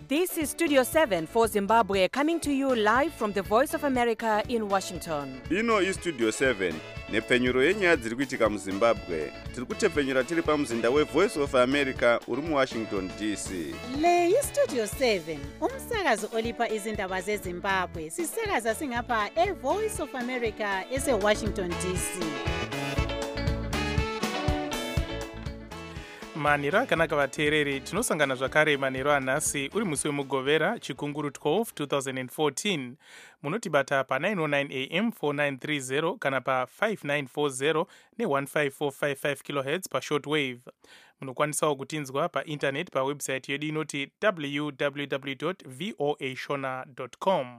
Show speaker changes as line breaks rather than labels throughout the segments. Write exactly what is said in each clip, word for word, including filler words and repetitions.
This is Studio seven for Zimbabwe, coming to you live from the Voice of America in Washington.
Ino is Studio seven, nepfenyuro yenyaya dziri kuitika muZimbabwe. Tiri kutepfenyura tiri pamuzinda weVoice of America uri muWashington D C.
Le iStudio seven, umsakazo olipa izindaba zeZimbabwe. Sisakaza singapha eVoice of America eseWashington D C.
manhero akanaka vateereri, tinosangana zvakare manhero anhasi uri musi wemugovera chikunguru twelve twenty fourteen. munotibata pa nine oh nine a m four nine three zero kana pa five nine four zero ne one five four five five kilohertz pa shortwave. munokwanisawo kutinzwa pa internet pa website yedu inoti w w w dot voa shona dot com.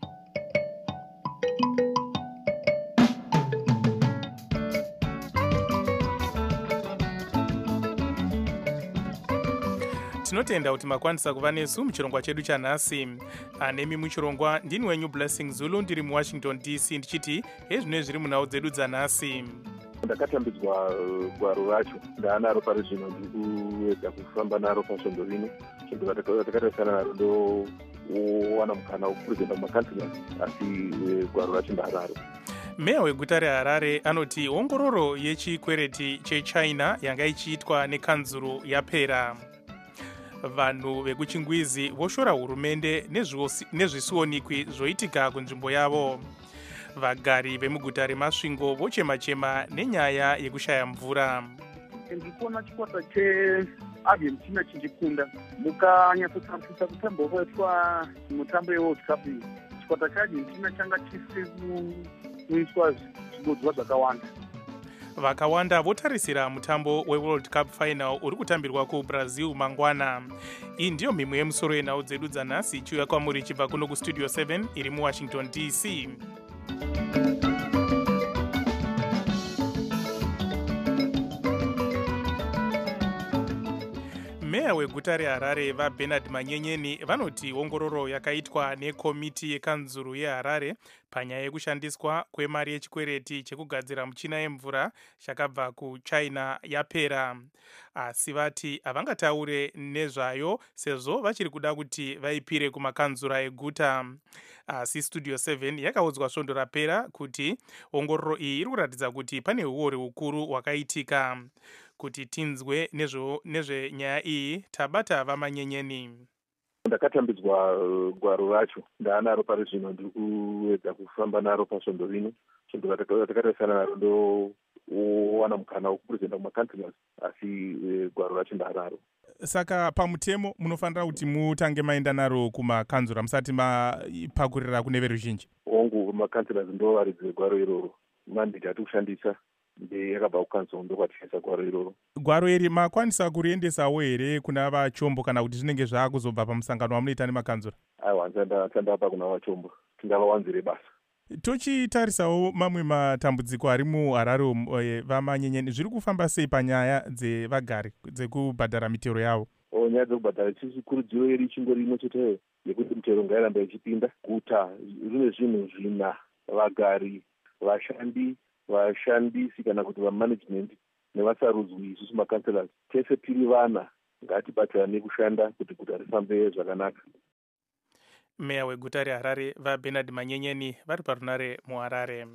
tinotenda kuti makwanisa kuva nesu muchirongwa chedu chanhasi. anemi muchirongwa ndini wenyu Blessing Zulu, ndiri muWashington D C ndichiti hezvino zviri munhau dzedu dzanhasi.
ndakatambidzwa gwaro racho ndaanaro pari zvino ndiri kuedza kufamba naro pasvondo rino. chinhu ratakatarisa naro ndowana mukana wekupurizenda mumakanzila, asi gwaro racho ndaanaro.
meya weguta reHarare anoti ongororo yechikwereti chechina yanga ichiitwa nekanzuru yapera. vanhu vekuchingwizi voshora hurumende nezvisionikwi zvoitika kunzvimbo yavo. vagari vemuguta reMasvingo vochema-chema nenyaya yekushaya mvura.
ndikuona chikwata cheArgentina chichikunda mukanyatsotambisa kutambo kwaitwa mutambo yeWorld Cup. chikwata cheArgentina changa chisiri kuiswa zvibodzwa zvakawanda.
vakawanda votarisira mutambo weWorld Cup final uri kutambirwa kuBrazil mangwana. iyi ndiyo mhimwe yemusoro yenhau dzedu dzanhasi ichiuya kwamuri ichibva kuno kuStudio seven iri muWashington D C. meya weguta reHarare vaBernard Manyenyeni vanoti ongororo yakaitwa nekomiti yekanzuru yeHarare panyaya yekushandiswa kwemari yechikwereti chekugadzira michina yemvura chakabva kuchina yapera. asi vati havangataure nezvayo sezvo vachiri kuda kuti vaipire kumakanzura eguta. asi Studio seven yakaudzwa svondo rapera kuti ongororo iyi iri kuratidza kuti pane uori hukuru hwakaitika. kuti tinzwe nezvenyaya iyi tabata vaManyenyeni.
ndakatambidzwa gwaro racho ndaanaro pari zvino ndiri kuedza kufamba naro pasvondo rino. chinhu ratakatarisa naro ndowana mukana wekupurizenda mumakanzila, asi gwaro racho ndaanaro.
saka pamutemo munofanira kuti mutange maenda naro kumakanzura musati mapakurira kune veruzhinji.
ongu makanzila ndo varidze gwaro iroro. mandate ati kushandisa ndeyakabva kukanzura ndokwatishandisa gwaro iroro.
gwaro iri makwanisa kuriendesawo here kuna vachombo kana kuti zvinenge zvaakuzobva pamusangano wamunoita nemakanzura?
aiwa nsandapa kuna vachombo tingavawanzire basa.
tochitarisawo mamwe matambudziko ari muHarare vaManyenyeni, zviri kufamba sei panyaya dzevagari dzekubhadhara mitero yavo?
nyaya dzekubhadhara chikurudziro iri ichingori imwe chete yekuti mitero ngairamba ichipinda. guta rine zvinhu zvina: vagari, vashandi, vashandisi kana kuti vamanagement nevasarudzwi. isusu makanselas tese tiri vana, ngatibatirane kushanda kuti guta rifambe zvakanaka.
meya weguta reHarare vaBernard Manyenyeni vari parunare muHarare.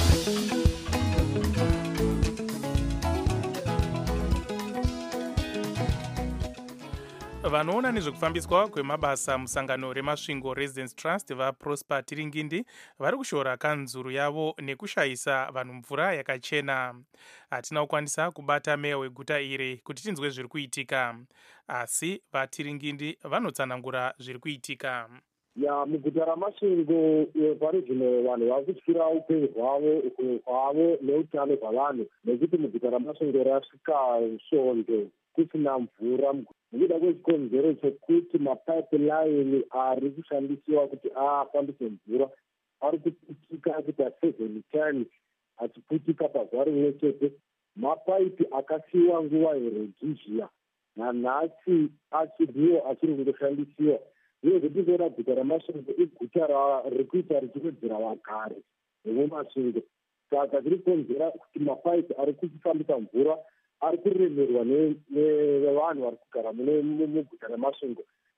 vanoona nezvekufambiswa kwemabasa musangano reMasvingo Residence Trust vaProsper Tiringindi vari kushora kanzuru yavo nekushayisa vanhu mvura yakachena. hatina kukwanisa kubata meya weguta iri kuti tinzwe zviri kuitika, asi vaTiringindi vanotsanangura zviri kuitika.
ya muguta raMasvingo pari zvino vanhu vari kutyira upenyu hwavo upenyu hwavo neutano hwavanhu, nekuti muguta raMasvingo rasvika svondo kusina mvura nekuda kwechikonzero chekuti mapipeline ari kushandisiwa kuti afambise mvura ari kuputika kuita seven times achiputika pazuva rimwe chete. mapaipi akasiyiwa nguva yerodhizhia nanhasi achiriwo achiri kungoshandisiwa. uye kuti zoona guta raMasvingo iguta riri kuita richikudzira vagari vemuMasvingo, saka zviri kukonzera kuti mapaipi ari kuchifambisa mvura ari kuremerwa nevanhu vari kugara muguta reMasvingo.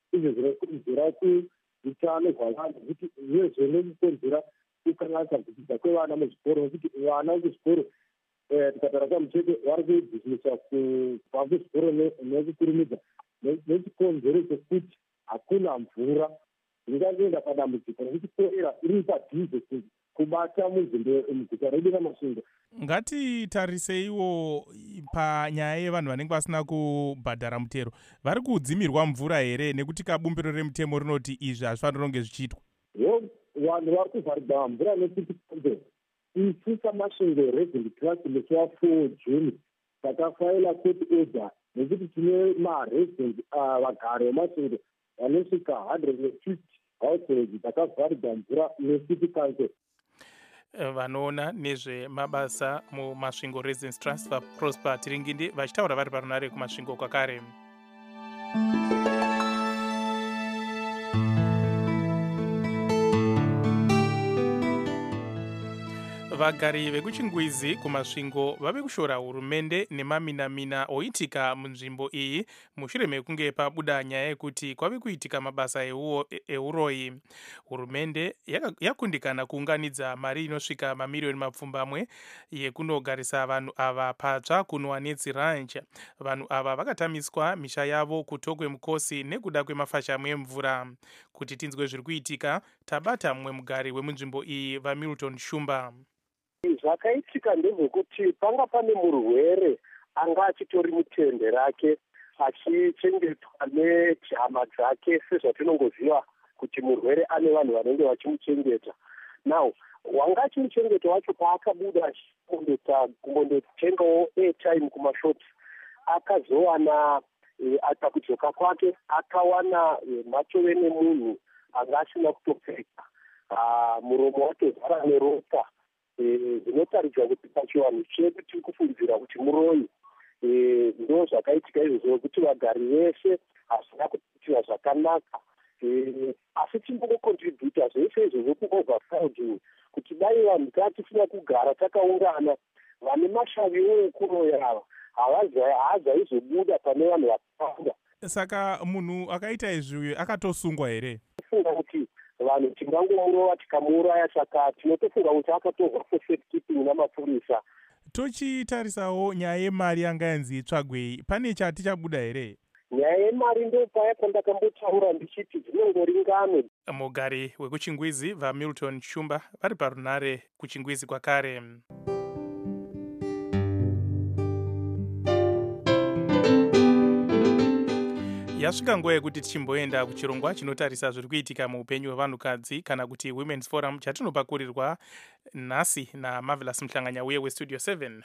izvo zvinokurudzira kuutano hwavanhu kuti zvezvo nekukonzera kukanganisa kudzidza kwevana muzvikoro, nekuti vana kuzvikoro tikatara kamuchete vari kudzidziswa kubva kuzvikoro nekukurumidza nechikonzero chekuti hakuna mvura. Ndingangoenda padambudziko rekuti korera iri padhuze kubata muguta redu raMasvingo.
Ngatitariseiwo panyaya yevanhu vanenge vasina kubhadhara mutero. Vari kudzimirwa mvura here, nekuti kabumbiro remutemo rinoti izvi hazvifaniri kunge zvichiitwa?
Vanhu vari kuvharirwa mvura nekuti konzero. Isu saMasvingo Resident Trust musi wa4 June takafaila court order nekuti tine maresident vagari veMasvingo vanosvika one hundred fifty households dzakavharirwa mvura necity council.
Vanoona nezvemabasa muMasvingo Residence Trust vaProsper Tiringindi vachitaura vari parunare kuMasvingo kwakare. Vagari vekuchingwizi kuMasvingo vave kushora hurumende nemaminamina oitika munzvimbo iyi mushure mekunge pabuda nyaya yekuti kwave kuitika mabasa euroyi. Hurumende yakundikana kuunganidza mari inosvika mamiriyoni mapfumbamwe yekunogarisa vanhu ava patsva kunwa nedziranch. Vanhu ava vakatamiswa misha yavo kutokwe mukosi nekuda kwemafashamu emvura. Kuti tinzwe zviri kuitika, tabata mumwe mugari wemunzvimbo iyi vaMilton Shumba.
Zvakaitika ndezvekuti panga pane murwere anga achitori mutende rake achichengetwa nejama dzake sezvatinongoziva kuti murwere ane vanhu vanenge vachimuchengeta. Now wanga achimuchengeta wacho paakabuda kumbondotengawo airtime kumashops akazowana ata kudzoka kwake akawana matove nemunhu anga asina kutopfeka muromo watozara neropa. Zvinotaridzwa kuti pachivanhu chedu tiri kufungidzira kuti muroyi. Ndo zvakaitika izvozvo kuti vagari vese hasina kuitira zvakanaka, asi tinongokontributa zvese izvozvo kuovercrowding kuti dai vanhu tatisina kugara takaungana vane mashaviwo ekuroya ava haazaizobuda pane vanhu vakawanda.
Saka munhu akaita izvi akatosungwa here?
Funga kuti vanhu tingangomurova tikamuuraya, saka tinotofunga kuti akatorwa for safekeeping namapurisa.
Tochitarisawo nyaya yemari yanga yanzi itsvagwei, pane chati chabuda here?
Nyaya yemari ndo paya pandakambotaura ndichiti dzinongori ngano.
Mugari wekuchingwizi vaMilton Shumba vari parunare kuchingwizi kwakare. Yasvika nguva yekuti tichimboenda kuchirongwa chinotarisa zviri kuitika muupenyu hwevanhukadzi kana kuti Women's Forum chatinopakurirwa nhasi naMarvelous Mhlanganya uye weStudio seven.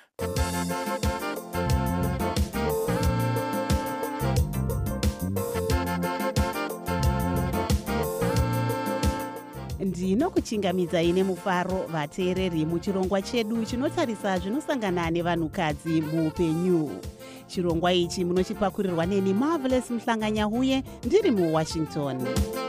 ndinokuchingamidzai nemufaro vateereri muchirongwa chedu chinotarisa zvinosangana nevanhukadzi muupenyu. Chirongwa ichi munochipakurirwa neni Marvelous Mhlanganya uye ndiri muWashington.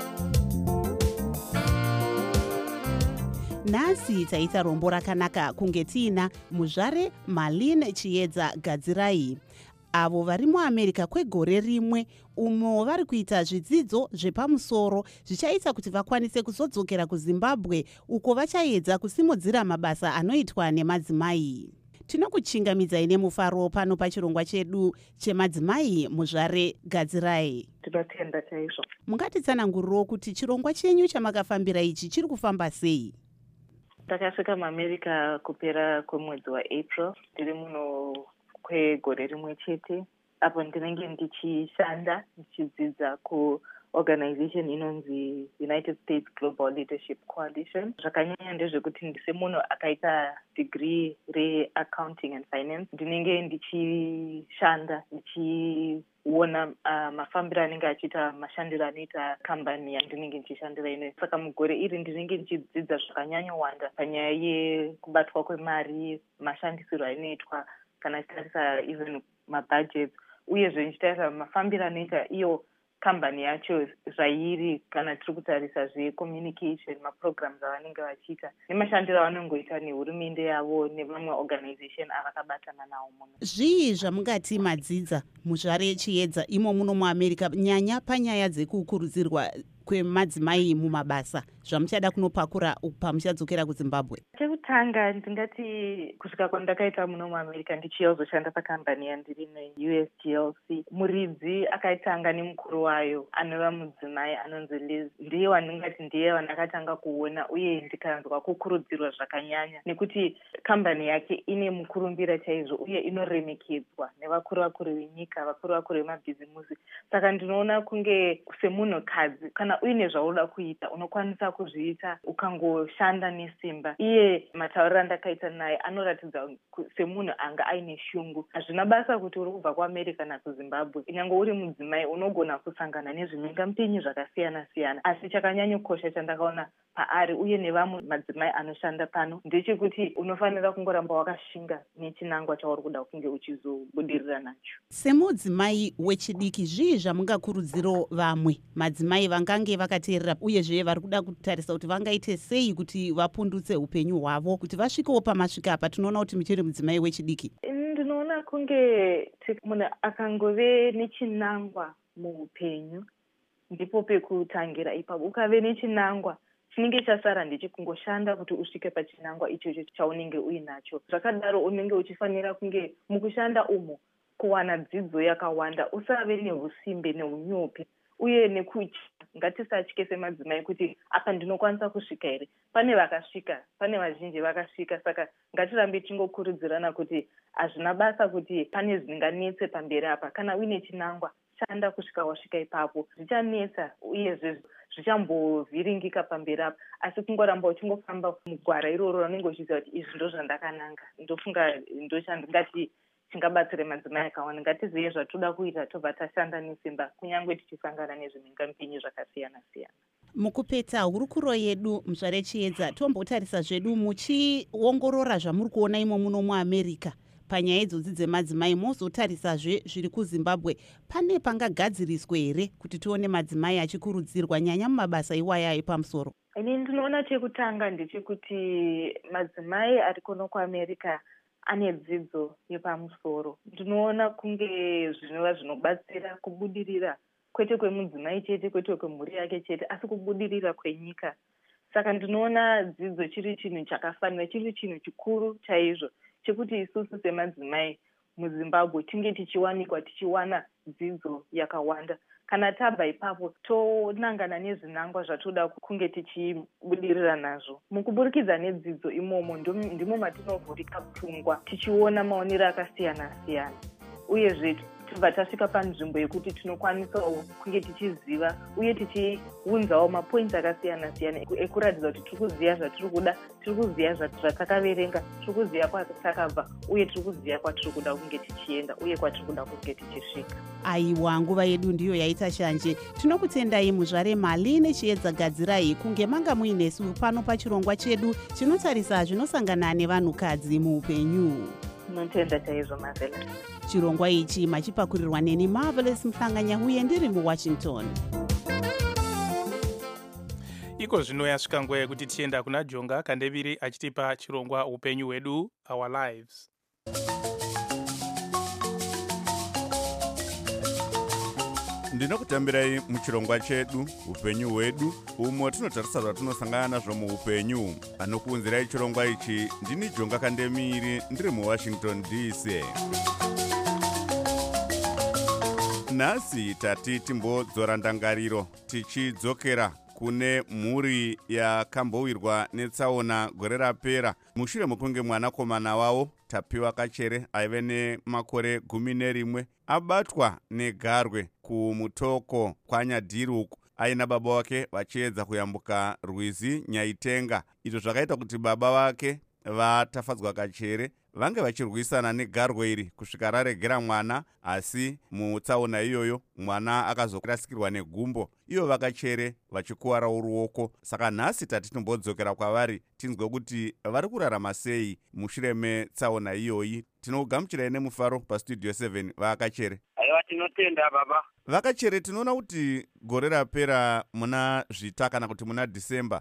Nhasi taita rombo rakanaka kunge tiina muzvare Marlene Chiedza Gadzirai, avo vari muAmerica kwegore rimwe, umo vari kuita zvidzidzo zvepamusoro zvichaita kuti vakwanise kuzodzokera kuZimbabwe uko vachaedza kusimudzira mabasa anoitwa nemadzimai. Tinokuchingamidzai nemufaro pano pachirongwa chedu chemadzimai muzvare Gadzirai.
Tinotenda chaizvo.
Mungatitsananguriro kuti chirongwa chenyu chamakafambira ichi chiri kufamba sei?
Takasvika muAmerica kupera kwemwedzi waApril, tiri muno kwegore rimwe chete. Apo ndinenge ndichishanda ndichidzidza kuorganization inonzi United States Global Leadership Coalition. Zvakanyanya ndezvekuti ndise munhu akaita degree reaccounting and finance. Ndinenge ndichishanda ndichiona uh, mafambiro anenge achiita mashandiro anoita kambani yandinenge ndichishandira ino. Saka mugore iri ndinenge ndichidzidza zvakanyanyowanda panyaya yekubatwa kwemari, mashandisiro anoitwa, kana tichitarisa even mabudgets, uyezve ndichitarisa mafambiro anoita iyo kambani yacho zvairi, kana tiri kutarisa zvecommunication, maprograms avanenge vachiita nemashandiro avanongoita nehurumende yavo nevamwe organization avakabatana nawo muno.
Zvii zvamungati madzidza muzvare Chiedza imo muno muAmerica, nyanya panyaya dzekukurudzirwa kwemadzimai mumabasa, zvamuchada kunopakura pamuchadzokera kuZimbabwe?
Chekutanga ndingati kusvika kwandakaita muno muAmerica ndichizoshanda pakambani yandiri neU S G L C, muridzi akaitanga nemukuru wayo anova mudzimai anonzi Liz. Ndiye wandingati ndiye wandakatanga kuona uye ndikanzwa kukurudzirwa zvakanyanya, nekuti kambani yake ine mukurumbira chaizvo uye inoremekedzwa nevakuru vakuru venyika, vakuru vakuru vemabhizimusi. Saka ndinoona kunge semunhukadzi kana uine zvaunoda kuita unokwanisa kuzviita ukangoshanda nesimba. Iye matauriro andakaita naye anoratidza semunhu anga aine shungu. Hazvina basa kuti uri kubva kuAmerica kana kuZimbabwe, kunyange uri mudzimai unogona kusangana nezvimhingamupinyi zvakasiyana siyana, asi chakanyanyokosha chandakaona paari uye nevamwe madzimai anoshanda pano ndechekuti unofanira kungoramba wakashinga nechinangwa chauri kuda kunge uchizobudirira nacho.
Semudzimai wechidiki, zvii zvamungakurudziro vamwe madzimai vangange vakateerera uyezve vari kuda kutarisa kuti vangaite sei kuti vapundutse upenyu hwavo kuti vasvikewo pamasvika apa? Tinoona kuti muchiri mudzimai wechidiki.
Ndinoona kunge munhu akangove nechinangwa muupenyu ndipo pekutangira ipapo. Ukave nechinangwa, chinenge chasara ndechekungoshanda kuti usvike pachinangwa ichocho chaunenge uinacho. Zvakadaro unenge uchifanira kunge mukushanda umo kuwana dzidzo yakawanda, usave neusimbe neunyope uye nekutya. Ngatisatye semadzimai kuti apa ndinokwanisa kusvika here. Pane vakasvika, pane vazhinji vakasvika, saka ngatirambe tingokurudzirana kuti hazvina basa kuti pane zvinganetse pamberi apa. Kana uine chinangwa, shanda kusvika wasvika ipapo. Zvichanetsa uyezve zvichambovhiringika pamberi apa, asi kungoramba uchingofamba mugwara iroro unenge uchiziva kuti izvi ndo zvandakananga, ndofunga ndochandingati chingabatsire madzimai akawanda. Ngatizive zvatoda kuita tobva tashanda nesimba, kunyange tichisangana nezvimhingamupinyi zvakasiyana siyana.
Mukupeta hurukuro yedu muzvare Chiedza, tombotarisa zvedu muchiongorora zvamuri kuona imo muno muAmerica panyaya idzodzi dzemadzimai, mozotarisazve zviri kuZimbabwe. Pane pangagadziriswe here kuti tione madzimai achikurudzirwa nyanya mumabasa iwaya epamusoro?
Ini ndinoona chekutanga ndechekuti madzimai ari kuno kuAmerica ane dzidzo yepamusoro. Ndinoona kunge zvinova zvinobatsira kubudirira kwete kwemudzimai chete, kwete kwemhuri yake chete, asi kubudirira kwenyika. Saka ndinoona dzidzo chiri chinhu chakafanira, chiri chinhu chikuru chaizvo chekuti isusu semadzimai muZimbabwe tinge tichiwanikwa tichiwana dzidzo yakawanda. Kana tabva ipapo tonangana nezvinangwa zvatoda kunge tichibudirira nazvo. Mukuburikidza nedzidzo imomo ndimo matinovhurika pfungwa tichiona maonero akasiyana siyana, uyezve tibva tasvika panzvimbo yekuti tinokwanisawo kunge tichiziva uye tichiunzawo mapoints akasiyana siyana ekuratidza kuti tiri kuziva zvatiri kuda, tiri kuziva zvatakaverenga, tiri kuziva kwatakabva uye tiri kuziva kwatiri kuda kunge tichienda uye kwatiri kuda kunge tichisvika.
Aiwa, nguva yedu ndiyo yaita shanje. Tinokutendai muzvare Marlene Chiedza Gadzirai kunge manga muinesu pano pachirongwa chedu chinotarisa zvinosangana nevanhukadzi muupenyu.
Tinotenda chaizvo Marvelous.
Chirongwa ichi machipakurirwa neni Marvelous Mhlanganya uye ndiri muWashington.
Iko zvino yasvika nguva yekuti tienda kuna Jonga Kandeviri achitipa chirongwa upenyu hwedu, Our Lives.
Ndinokutambirai muchirongwa chedu upenyu hwedu, umo tinotarisa zvatinosangana nazvo muupenyu. Anokuunzirai chirongwa ichi ndini Jonga Kandemiri ndiri muWashington D C. Nhasi tati timbodzora ndangariro tichidzokera kune mhuri yakambowirwa netsaona gore rapera mushure mekunge mwanakomana wavo Tapiwa Kachere aive nemakore gumi nerimwe abatwa negarwe kumutoko kwaNyadiri uku aina baba wake vachiedza kuyambuka rwizi Nyaitenga. Izvo zvakaita kuti baba vake vaTafadzwa Kachere vange vachirwisana negarwe iri kusvika raregera mwana, asi mutsaona iyoyo mwana akazokurasikirwa negumbo, iyo Vakachere vachikuwara uruoko. Saka nhasi tati timbodzokera kwavari tinzwe kuti vari kurarama sei mushure metsaona iyoyi. Tinogamuchirai nemufaro pastudio seven Vakachere.
Aiwa, tinotenda baba.
Vakachere, tinoona kuti gore rapera muna zvita kana kuti muna December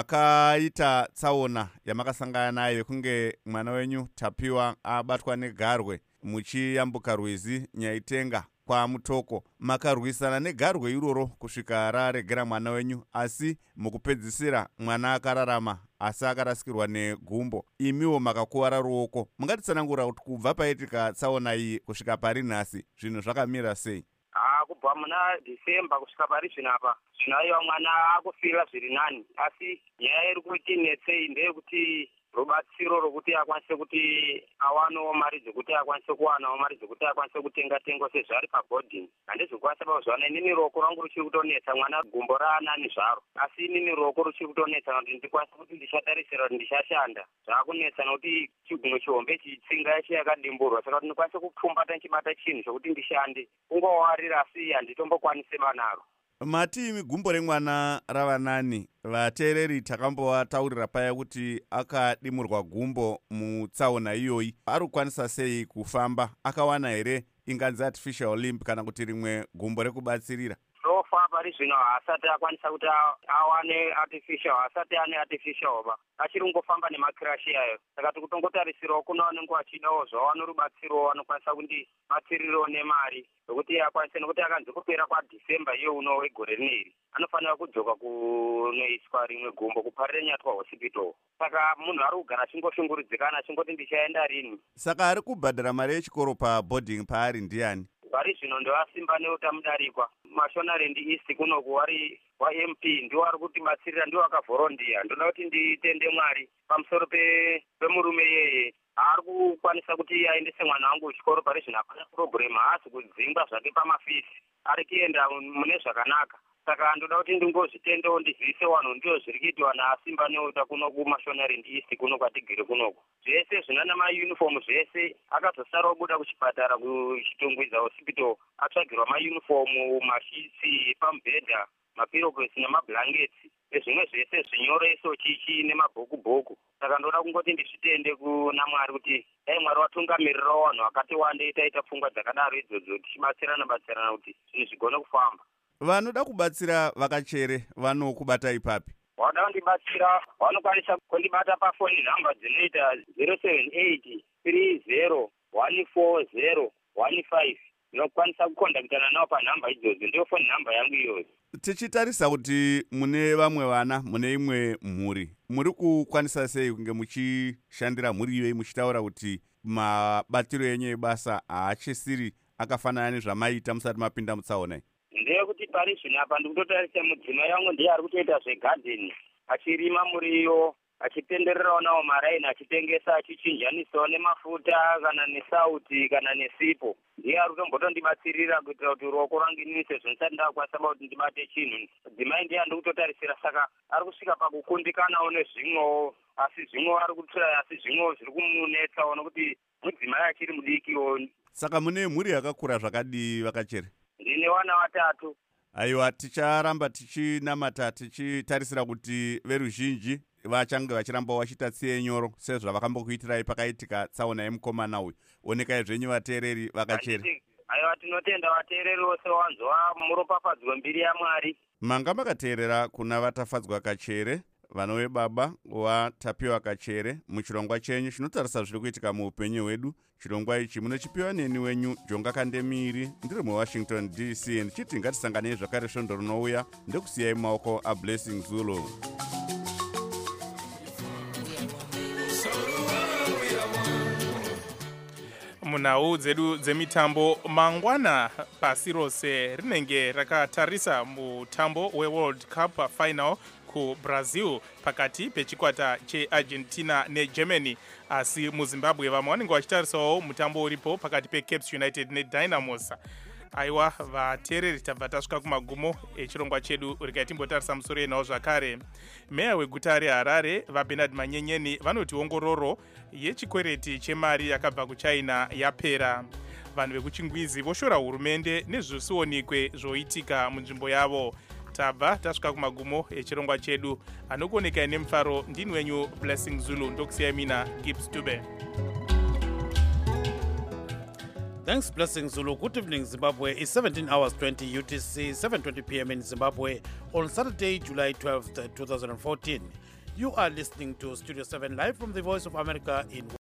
makaita tsaona yamakasangana nayo yekunge mwana wenyu Tapiwa abatwa negarwe muchiyambuka rwizi Nyaitenga kwa Mutoko. Makarwisana negarwe iroro kusvika raregera mwana wenyu, asi mukupedzisira mwana akararama asi akarasikirwa negumbo. Imiwo makakuwara ruoko. Mungatitsanangura kuti kubva paitika tsaona iyi kusvika pari nhasi zvinhu zvakamira sei?
Ah, kubva muna December kusvika pari zvinapa zvinayo mwana akufira zviri nani, asi nyaya iri kutinetsei ndeyekuti rubatsiro rokuti akwanise kuti awanawo mari dzekuti akwanise kuwanawo mari dzekuti akwanise kutenga tengo sezvari paboarding. Handizokwanisa pakuzowana inini ruoko rwangu ruchiri kutonetsa, mwana gumbo raanani zvaro, asi inini ruoko ruchiri kutonetsa kuti ndikwanise kuti ndichatarisira kuti ndichashanda. Zvaakunetsa nokuti chigumwe chihombe chitsinga yacho yakadimburwa, saka kuti ndikwanise kupfumbata nchibata chinhu chokuti ndishande. Kungowarira asi handitombokwanise banaro.
Mati imi gumbo remwana rava nani, vateereri takambovataurira paya kuti akadimurwa gumbo mutsaona iyoyi, ari kukwanisa sei kufamba? Akawana here inganzi artificial limb kana kuti rimwe gumbo rekubatsirira?
Sofa pari zvino haasati akwanisa kuti awane artificial, haasati ane artificial ba, achiri kungofamba nemakirashi ayo. Saka tikutongotarisirawo kuna vanenge vachidawo zvawana rubatsiro vanokwanisa kundibatsirirawo nemari zvokuti akwanise, nokuti akanzi kupera kwaDecember iyo uno wegore rineri anofanira kudzoka kunoiswa rimwe gumbo kuparire Nyatwa hospital. Saka munhu ari kugara achingoshungurudzikana achingoti ndichaenda rini.
Saka ari kubhadhara mari yechikoro paboarding paari ndiani?
Pari zvino ndovasimba neutamudarikwa Mashonaland East kunoku wari wa-M P ndiwo ari kutibatsirira, ndiwo akavhorondiya. Ndoda kuti nditende Mwari pamusoro pemurume yeye ari kukwanisa kuti aendese mwana wangu kuchikoro. Pari zvino hapana problem, haasi kudzingwa zvake pamafisi, ari kuenda mune zvakanaka. Saka ndoda kuti ndingozvitendewo ndiziise wanhu ndiyo zviri kuitwa naasimba neuta kuno kuMashonaland East kuno kwatigere kunoku. Zvese zvinana mayunifomu zvese akazosarawo buda kuchipatara kuchitungwidza hospital atsvagirwa mayunifomu, mashitsi pamubhedha, mapirogwesi nemablanketsi nezvimwe zvese zvinyoreso chichi nemabhokubhoku. Saka ndoda kungoti ndizvitende kuna Mwari kuti dai Mwari watungamirirawo vanhu vakati wandei taita pfungwa dzakadaro idzodzo, tichibatsirana batsirana kuti zvinhu zvigone kufamba.
Vanoda kubatsira Vakachere vanokubata ipapi?
Wada kundibatsira vanokwanisa kundibata pafoni nhamba dzinoita zero seven eight three zero one four zero one five. Ndinokwanisa kukondakitana navo panhamba idzodzo, ndiyo foni nhamba yangu iyoyo.
Tichitarisa kuti mune vamwe vana, mune imwe mhuri, muri kukwanisa sei kunge muchishandira mhuri iyoyi muchitaura kuti mabatiro enyu ebasa haachisiri akafanana nezvamaita musati mapinda mutsaona iyi?
Ndeyekuti pari zvino apa ndikutotarisa mudzimai wangu ndiye ari kutoita zvegadheni, achirima muriwo, achitendererawo nawo maraini, achitengesa, achichinjanisawo nemafuta kana nesauti kana nesipo. Ndiye ari kutombotondibatsirira kuitira kuti ruoko rwangu inini sezvo ndisati ndakwanisa kuti ndibate chinhu. Mudzimai ndiye andikutotarisira, saka ari kusvika pakukundikanawo nezvimwewo, asi zvimwewo ari kutsvaya, asi zvimwewo zviri kumunetsawo nokuti mudzimai achiri mudikiwo.
Saka mune mhuri yakakura zvakadii Vakachere?
Ndine vana vatatu.
Aiwa, ticharamba tichinamata tichitarisira kuti veruzhinji vachange vachiramba vachiita tsiye nyoro sezvavakambokuitirai pakaitika tsaona yemukomana uyu. Onekai zvenyu vateereri Vakachere.
Aiwa, tinotenda vateereri vose vanzwa muropafadzwa mbiri yaMwari.
Manga makateerera kuna vatafadzwa Kachere, vana vebaba waTapiwa Kachere muchirongwa chenyu chinotarisa zviri kuitika muupenyu hwedu. Chirongwa ichi munochipiwa neni wenyu Jonga Kandemiri, ndiri muWashington D C, ndichiti ngatisanganei zvakare svondo rinouya ndokusiyai mumaoko aBlessing Zulu.
Munhau dzedu dzemitambo mangwana pasi rose rinenge rakatarisa mutambo weWorld Cup final kuBrazil pakati pechikwata cheArgentina neGermany, asi muZimbabwe vamwe vanenge vachitarisawo mutambo uripo pakati peCapes United neDynamos. Aiwa, vateereri tabva tasvika kumagumo echirongwa chedu rikatimbotarisa musoro yenhau zvakare. Meya weguta reHarare vaBernard Manyenyeni vanoti ongororo yechikwereti chemari yakabva kuChina yapera. Vanhu vekuchingwizi voshora hurumende nezvisionikwe zvoitika munzvimbo yavo. Tabva tasvika kumagumo echirongwa chedu. Anokuonekai nemufaro ndini wenyu Blessing Zulu, ndokusiyai mina Gibbs Dube.
Thanks, Blessing Zulu. Good evening, Zimbabwe. It's seventeen hours twenty U T C, seven twenty p m in Zimbabwe on Saturday, July twelfth, twenty fourteen. You are listening to Studio seven live from the Voice of America in